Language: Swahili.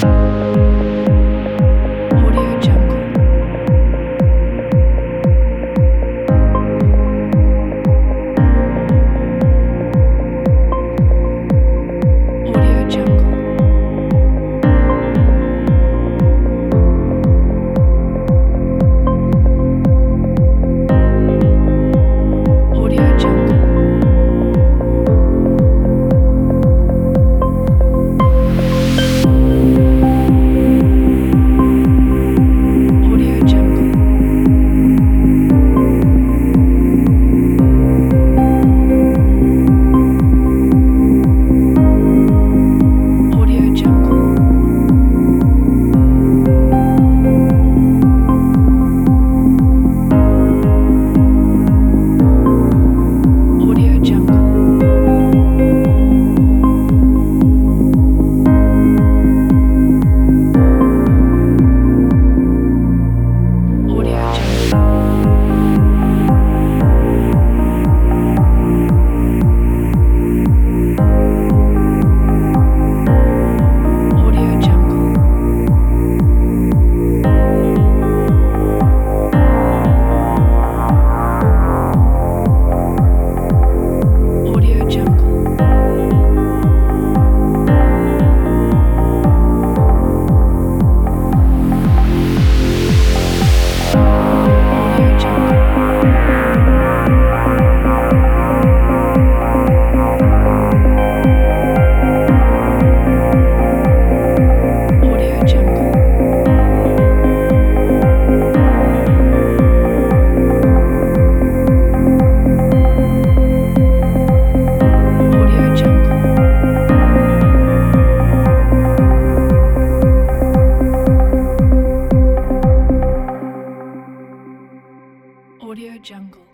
Audio Jungle. Audio Jungle. Audio Jungle. Audio Jungle. Audio Jungle. Audio Jungle. Audio Jungle. Audio Jungle. Audio Jungle. Audio Jungle. Audio Jungle. Audio Jungle. Audio Jungle.